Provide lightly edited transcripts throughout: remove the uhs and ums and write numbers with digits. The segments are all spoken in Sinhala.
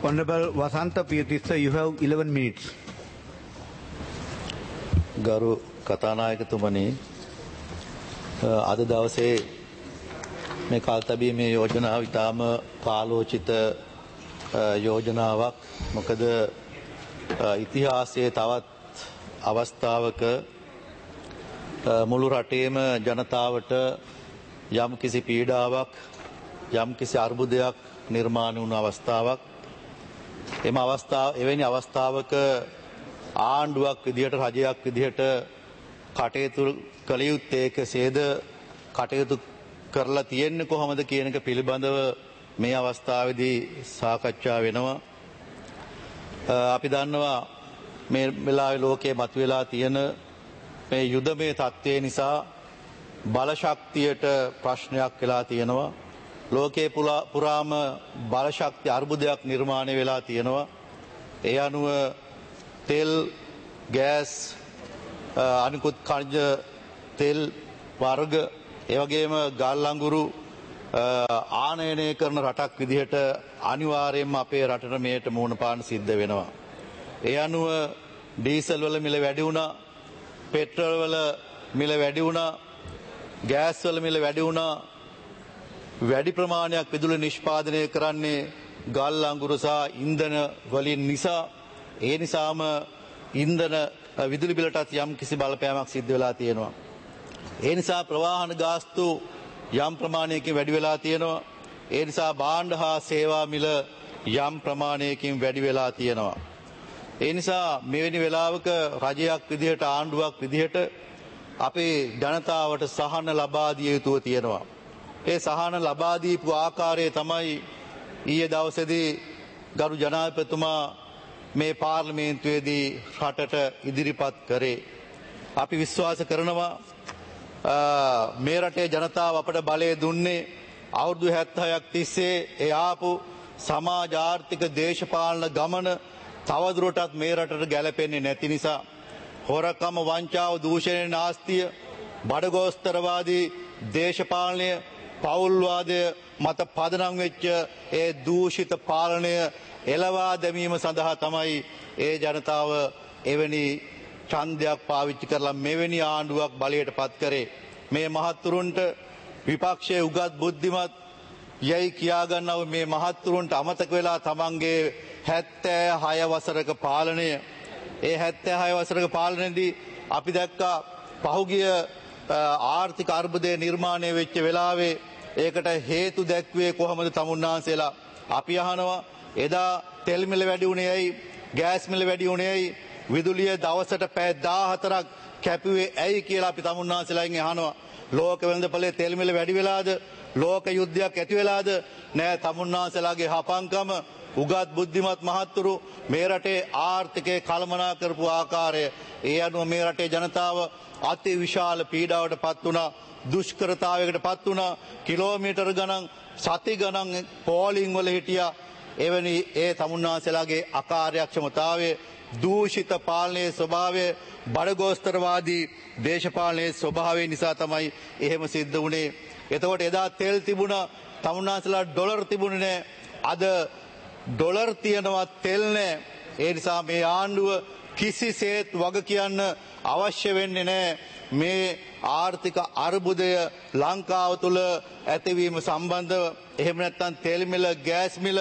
Honorable Vasantha Piyatissa, you have 11 minutes. ගරු කතානායකතුමනි, අද දවසේ මේ කාලතබීමේ යෝජනාව ඉතාම කාලෝචිත යෝජනාවක්. මොකද ඉතිහාසයේ තවත් අවස්ථාවක මුළු රටේම ජනතාවට යම් කිසි පීඩාවක්, යම් කිසි අර්බුදයක් නිර්මාණය වුණු අවස්ථාවක්. එවැනි අවස්ථාවක ආණ්ඩුවක් විදිහට, රජයක් විදිහට කටයුතු කළ යුත්තේ කෙසේද, කටයුතු කරලා තියෙන්නේ කොහොමද කියන එක පිළිබඳව මේ අවස්ථාවේදී සාකච්ඡා වෙනවා. අපි දන්නවා මේ වෙලාවේ ලෝකයේ මතුවලා තියෙන මේ යුදමය තත්ත්වය නිසා බල ශක්තියට ප්‍රශ්නයක් වෙලා තියෙනවා. ලෝකයේ පුරාම බල ශක්ති අර්බුදයක් නිර්මාණය වෙලා තියෙනවා. ඒ අනුව තෙල්, ගෑස්, අනිකුත් කනිජ තෙල් වර්ග, ඒ වගේම ගල් අඟුරු ආනයනය කරන රටක් විදිහට අනිවාර්යයෙන්ම අපේ රටට මේට මුහුණ පාන්න සිද්ධ වෙනවා. ඒ අනුව ඩීසල් වල මිල වැඩි වුණා, පෙට්‍රල් වල මිල වැඩි වුණා, ගෑස් වල මිල වැඩි වුණා. වැඩි ප්‍රමාණයක් විදුලි නිෂ්පාදනය කරන්නේ ගල් අඟුරු සහ ඉන්ධන වලින් නිසා. ඒ නිසාම ඉන්ධන විදුලි බිලටත් යම් කිසි බලපෑමක් සිද්ධ වෙලා තියෙනවා. ඒ නිසා ප්‍රවාහන ගාස්තු යම් ප්‍රමාණයකින් වැඩි වෙලා තියෙනවා. ඒ නිසා භාණ්ඩ හා සේවා මිල යම් ප්‍රමාණයකින් වැඩි වෙලා තියෙනවා. ඒ නිසා මෙවැනි වෙලාවක රජයක් විදිහට, ආණ්ඩුවක් විදිහට අපේ ජනතාවට සහන ලබා දිය යුතුව තියෙනවා. ඒ සහන ලබා දීපු ආකාරය තමයි ඊයේ දවසේදී ගරු ජනාධිපතිතුමා මේ පාර්ලිමේන්තුවේදී රටට ඉදිරිපත් කරේ. අපි විශ්වාස කරනවා මේ රටේ ජනතාව අපට බලය දුන්නේ අවුරුදු 76ක් තිස්සේ ඒ ආපු සමාජ ආර්ථික දේශපාලන ගමන තවදුරටත් මේ රටට ගැලපෙන්නේ නැති නිසා. හොරකම, වංචාව, දූෂණය, නාස්තිය, බඩගෝස්තරවාදී දේශපාලනය, පෞල්වාදය මත පදනම් වෙච්ච ඒ දූෂිත පාලනය එළවා දැමීම සඳහා තමයි ඒ ජනතාව එවැනි ඡන්දයක් පාවිච්චි කරලා මෙවැනි ආණ්ඩුවක් බලයට පත් කරේ. මේ මහත්තුරුන්ට විපක්ෂයේ උගත් බුද්ධිමත් යයි කියාගන්නව මේ මහත්තුරුන්ට අමතක වෙලා තමන්ගේ 76 වසරක පාලනය, ඒ 76 වසරක පාලනයේදී අපි දැක්කා පහුගිය ආර්ථික අර්බුදය නිර්මාණය වෙච්ච වෙලාවේ ඒකට හේතු දැක්වේ කොහොමද තමුන්නාන්සේලා? අපි අහනවා එදා තෙල් මිල වැඩි වුණේ ඇයි? ගෑස් මිල වැඩි වුණේ ඇයි? විදුලිය දවසට පැය 14ක් කැපුවේ ඇයි කියලා අපි තමුන්නාන්සේලාගෙන් අහනවා. ලෝක වෙළඳපොලේ තෙල් මිල වැඩි වෙලාද? ලෝක යුද්ධයක් ඇති වෙලාද? නෑ, තමුන්නාන්සේලාගේ හපංකම, උගත් බුද්ධිමත් මහත්තුරු මේ රටේ ආර්ථිකය කළමනා කරපු ආකාරය, ඒ අනුව මේ රටේ ජනතාව අති විශාල පීඩාවට පත් වුණා, දුෂ්කරතාවයකට පත් වුණා. කිලෝමීටර් ගණන්, සති ගණන් පෝලිං වල හිටියා. එවැනි ඒ තමුන්නාන්සේලාගේ අකාර්යක්ෂමතාවය, දූෂිත පාලනයේ ස්වභාවය, බඩගෝස්තරවාදී දේශපාලනයේ ස්වභාවය නිසා තමයි එහෙම සිද්ධ වුණේ. එතකොට එදා තෙල් තිබුණා, තමුන්නාන්සේලා ඩොලර් තිබුණේ නැහැ. අද ඩොලර් තියනවා, තෙල් නැහැ. ඒ නිසා මේ ආණ්ඩුව කිසිසේත් වග කියන්න අවශ්‍ය වෙන්නේ නැහැ. මේ ආර්ථික අර්බුදය ලංකාව තුළ ඇතිවීම සම්බන්ධව, එහෙම නැත්නම් තෙල් මිල, ගෑස් මිල,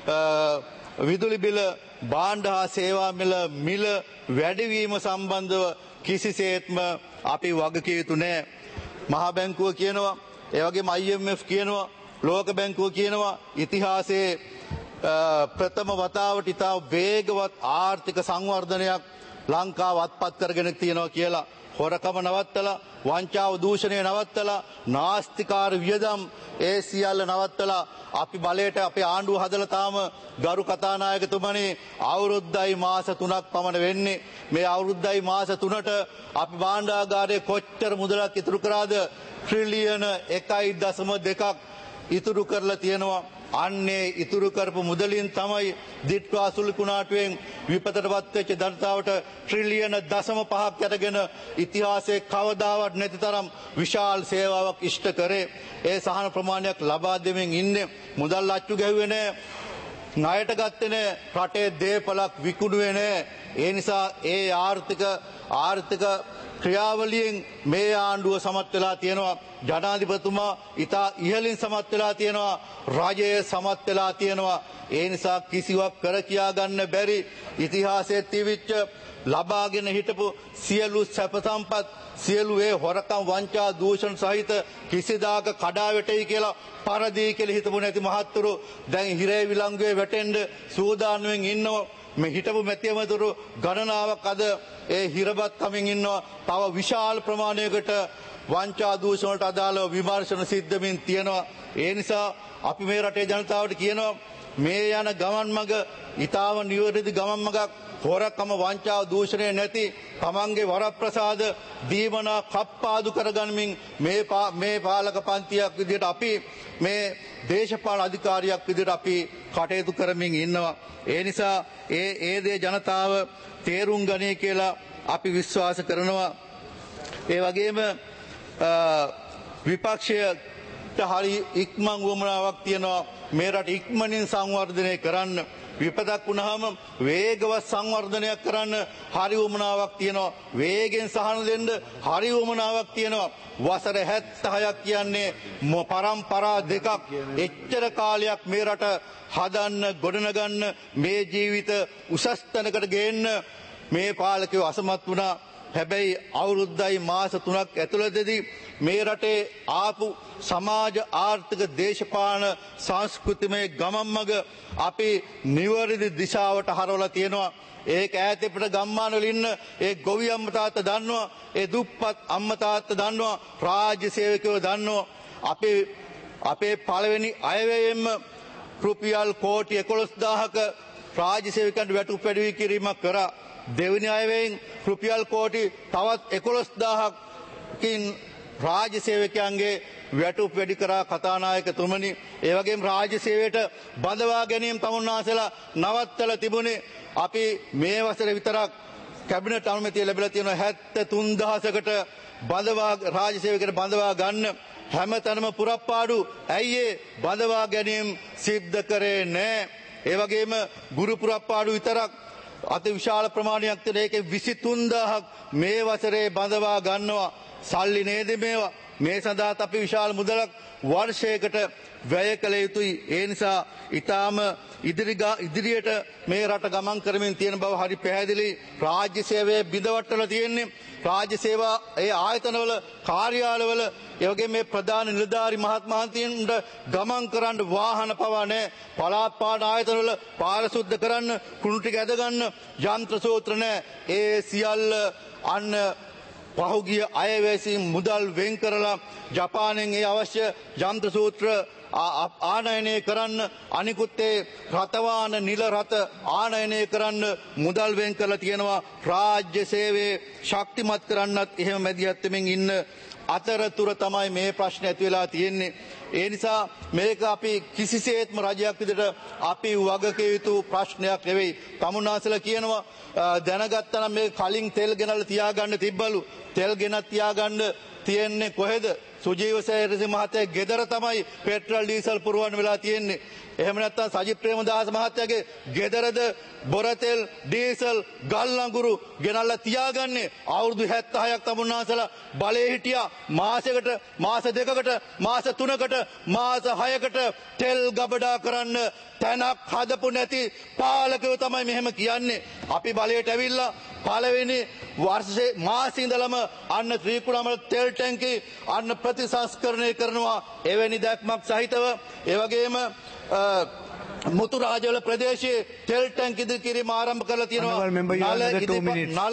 විදුලි බිල, භාණ්ඩ හා සේවා මිල වැඩිවීම සම්බන්ධව කිසිසේත්ම අපි වගකිය යුතු නැහැ. මහා බැංකුව කියනවා, ඒ වගේම IMF කියනවා, ලෝක බැංකුව කියනවා ඉතිහාසයේ ප්‍රථම වතාවට ඉතා වේගවත් ආර්ථික සංවර්ධනයක් ලංකාව අත්පත් කරගෙන තියෙනවා කියලා. හොරකම නවත්තලා, වංචාව, දූෂණය නවත්තලා, නාස්තිකාර වියදම් ඒ සියල්ල නවත්තලා අපි බලයට අපේ ආණ්ඩුව හදලා තාම ගරු කතානායකතුමනි අවුරුද්දයි මාස 3ක් පමණ වෙන්නේ. මේ අවුරුද්දයි මාස 3ට අපි භාණ්ඩාගාරයේ කොච්චර මුදලක් ඉතුරු කරාද? ට්‍රිලියන 1.2ක් ඉතුරු කරලා තියෙනවා. අන්නේ ඉතුරු කරපු මුදලින් තමයි දිට්වා සුළුකුණාටුවෙන් විපතටපත් වෙච්ච ජනතාවට ට්‍රිලියන 0.5ක් යටගෙන ඉතිහාසයේ කවදාවත් නැති තරම් විශාල සේවාවක් ඉෂ්ට කරේ. ඒ සහන ප්‍රමාණයක් ලබා දෙමින් ඉන්නේ. මුදල් අච්චු ගැහුවේ නැහැ. ණයට ගත්තේ නැහැ. රටේ දේපලක් විකුණුවේ නැහැ. ඒ නිසා ඒ ආර්ථික ක්‍රියාවලියෙන් මේ ආණ්ඩුව සමත් වෙලා තියෙනවා. ජනාධිපතිතුමා ඉතා ඉහළින් සමත් වෙලා තියෙනවා. රජය සමත් වෙලා තියෙනවා. ඒ නිසා කිසිවක් කර කියා ගන්න බැරි ඉතිහාසයේ තිබිච්ච ලබාගෙන හිටපු සියලු සැප සම්පත් සියලු ඒ හොරකම් වංචා දූෂණ සහිත කිසිදාක කඩා වැටෙයි කියලා පරදී කියලා හිතපු නැති මහත්තුරු දැන් හිරේ විලංගුවේ වැටෙන්න සූදානම්ෙන් ඉන්නවා. මේ හිටපු මැතිවතුරු ගණනාවක් අද ඒ හිරබත් කමින් ඉන්නවා. තව විශාල ප්‍රමාණයකට වංචා දූෂණ වලට අදාළව විමර්ශන සිද්ධ වෙමින් තියෙනවා. ඒ නිසා අපි මේ රටේ ජනතාවට කියනවා මේ යන ගමන් මඟ ඊටාව නිවැරදි ගමන් මඟක් හොරකම වංචාව දූෂණය නැති තමන්ගේ වරප්‍රසාද දීමනා කප්පාදු කරගනිමින් මේ පාලක පන්තියක් විදිහට අපි මේ දේශපාලන අධිකාරියක් විදිහට අපි කටයුතු කරමින් ඉන්නවා. ඒ නිසා ඒ දේ ජනතාව තේරුම් ගනී කියලා අපි විශ්වාස කරනවා. ඒ වගේම විපක්ෂයට හරි ඉක්මන් වමනාවක් තියෙනවා මේ රට ඉක්මනින් සංවර්ධනය කරන්න. විපතක් වුණාම වේගවත් සංවර්ධනයක් කරන්න හරි වමනාවක් තියෙනවා. වේගෙන් සහන දෙන්න හරි වමනාවක් තියෙනවා. වසර 76ක් කියන්නේ පරම්පරා දෙකක්. එච්චර කාලයක් මේ රට හදන්න ගොඩනගන්න මේ ජීවිත උසස් තැනකට ගේන්න මේ පාලකයෝ අසමත් වුණා. හැබැයි අවුරුද්දයි මාස 3ක් ඇතුළතදී මේ රටේ ආපු සමාජ ආර්ථික දේශපාලන සංස්කෘතිමය ගමන් මඟ අපි නිවැරදි දිශාවට හරවලා තියෙනවා. ඒක ඈත පිට ගම්මාන වල ඉන්න ඒ ගොවි අම්මා තාත්තා දන්නවා. ඒ දුප්පත් අම්මා තාත්තා දන්නවා. රාජ්‍ය සේවකයෝ දන්නවා. අපේ පළවෙනි අයවැයෙන්ම රුපියල් කෝටි 11000ක රාජ්‍ය සේවකයන්ට වැටුප් වැඩි කිරීමක් කරා. දෙවෙනි අයවැයෙන් රුපියල් කෝටි තවත් 11000කින් රාජ්‍ය සේවකයන්ගේ වැටුප් වැඩි කරා කතානායකතුමනි. ඒ වගේම රාජ්‍ය සේවයට බඳවා ගැනීම තමුන්නාසලා නවත්තලා තිබුණේ. අපි මේ වසරේ විතරක් කැබිනට් අනුමැතිය ලැබිලා තියෙනවා 73000කට බඳවා රාජ්‍ය සේවකයට බඳවා ගන්න. හැමතැනම පුරප්පාඩු ඇයි ඒ බඳවා ගැනීම සිද්ධ කරේ නැහැ. ඒ වගේම ගුරු පුරප්පාඩු විතරක් අති විශාල ප්‍රමාණයක් තියෙන ඒකේ 23000ක් මේ වසරේ බඳවා ගන්නවා. සල්ලි නේද මේවා. මේ සඳහා අපි විශාල මුදලක් වර්ෂයකට වැය කළ යුතුයි. ඒ නිසා ඊටාම ඉදිරියට මේ රට ගමන් කරමින් තියෙන බව හරි පැහැදිලි. රාජ්‍ය සේවයේ බිඳවට්ටලා තියෙන්නේ. රාජ්‍ය සේවා ඒ ආයතනවල කාර්යාලවල ඒ වගේම මේ ප්‍රධාන නිලධාරි මහත්මයාන්ට ගමන් කරන්න වාහන පවා නැහැ. පළාත් පාලන ආයතනවල පාර සුද්ධ කරන්න කුණු ටික ඇද ගන්න යන්ත්‍ර සූත්‍ර නැහැ. ඒ සියල්ල අන්න පහුගිය අයවැසින් මුදල් වෙන් කරලා ජපානයෙන් ඒ අවශ්‍ය යන්ත්‍ර සූත්‍ර ආනයනය කරන්න අනිකුත් ඒ රතවාන නිල රත ආනයනය කරන්න මුදල් වෙන් කරලා තියෙනවා. රාජ්‍ය සේවයේ ශක්තිමත් කරන්නත් එහෙම මැදිහත් වෙමින් ඉන්න අතරතුර තමයි මේ ප්‍රශ්න ඇති වෙලා තියෙන්නේ. ඒ නිසා මේක අපි කිසිසේත්ම රජයක් විදිහට අපි වගකිය යුතු ප්‍රශ්නයක් නෙවෙයි. තමුන්නාසලා කියනවා දැනගත්තා නම් මේ කලින් තෙල් ගෙනල්ලා තියාගන්න තිබ්බලු. තෙල් ගෙනත් තියාගන්න තියෙන්නේ කොහෙද? සුජීව සේරසිංහ මහත්තයාගේ ගෙදර තමයි පෙට්‍රල් ඩීසල් පුරවන්න වෙලා තියෙන්නේ. එහෙම නැත්නම් සජිත් ප්‍රේමදාස මහත්තයාගේ ගෙදරද බොරතෙල් ඩීසල් ගල් අඟුරු ගෙනල්ලා තියාගන්නේ. අවුරුදු 76ක් තමුන්නාසලා බලේ හිටියා. මාසයකට මාස දෙකකට මාස තුනකට මාස 6කට තෙල් ගබඩා කරන්න තැනක් හදපු නැති පාලකයෝ තමයි මෙහෙම කියන්නේ. අපි බලයට ඇවිල්ලා පළවෙනි වර්ෂයේ මාසෙ ඉඳලම අන්න ත්‍රිකුණාමල තෙල් ටැංකි අන්න ප්‍රතිසංස්කරණය කරනවා. එවැනි දැක්මක් සහිතව ඒ වගේම මුතුරාජවල ප්‍රදේශයේ තෙල් ටැංකි ඉදිරි කිරීම ආරම්භ කරලා තියෙනවා.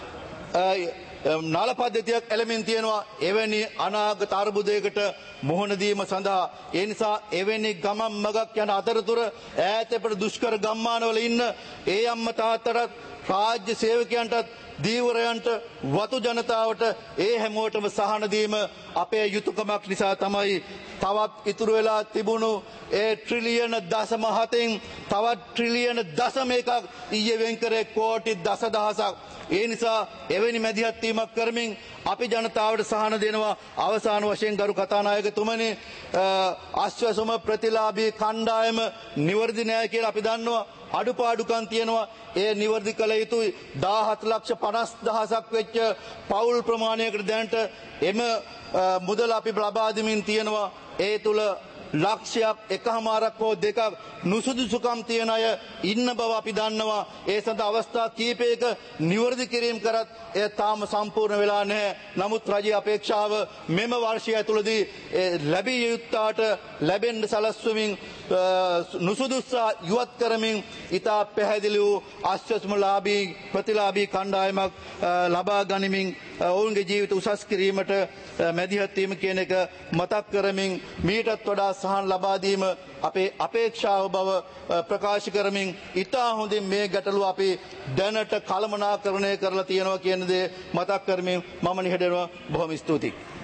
නල පද්ධතියක් එළමින් තියෙනවා. එවැනි අනාගත අර්බුදයකට මුහුණ දීම සඳහා. ඒ නිසා එවැනි ගමන් මගක් යන අතරතුර ඈත පිට දුෂ්කර ගම්මානවල ඉන්න ඒ අම්මා තාත්තට රාජ්‍ය සේවකයන්ටත් දීවරයන්ට වතු ජනතාවට ඒ හැමෝටම සහන දීම අපේ යුතුයකමක් නිසා තමයි තවත් ඉතුරු වෙලා තිබුණු ඒ ට්‍රිලියන දශම 7න් තවත් ට්‍රිලියන දශම 1ක් ඊයේ වෙන් කරේ කෝටි දසදහසක්. ඒ නිසා එවැනි මැදිහත් වීමක් කරමින් අපි ජනතාවට සහන දෙනවා. අවසාන වශයෙන් ගරු කතානායකතුමනි, අශ්වසම ප්‍රතිලාභී කණ්ඩායම නිවර්දි නෑ කියලා අපි දන්නවා. අඩුපාඩුකම් තියෙනවා. ඒ නිවර්දි කළ යුතුයි. 17,50,000ක් වෙච්ච පෞල් ප්‍රමාණයකට දැනට එම මුදල අපි ලබා දෙමින් තියෙනවා. ඒ තුල ලක්ෂයක් එකමාරක් හෝ දෙකක් නුසුදුසුකම් තියෙන අය ඉන්න බව අපි දන්නවා. ඒ සඳහා අවස්ථා කීපයක නිවර්දි කිරීම කරත් එය තාම සම්පූර්ණ වෙලා නැහැ. නමුත් රජයේ අපේක්ෂාව මෙම වර්ෂය ඇතුළතදී ලැබිය යුත්තාට ලැබෙන්න සලස්වමින් නුසුදුස්සා ඉවත් කරමින් ඉතා පැහැදිලි වූ අශ්වසමලාභී ප්‍රතිලාභී කණ්ඩායමක් ලබා ගනිමින් ඔවුන්ගේ ජීවිත උසස් කිරීමට මැදිහත් වීම කියන එක මතක් කරමින් මීටත් වඩා සහන් ලබා දීම අපේ අපේක්ෂාව බව ප්‍රකාශ කරමින් ඉතා හොඳින් මේ ගැටලුව අපි දැනට කළමනාකරණය කරලා තියෙනවා කියන දේ මතක් කරමින් මම නිහඬව බොහොම ස්තුතියි.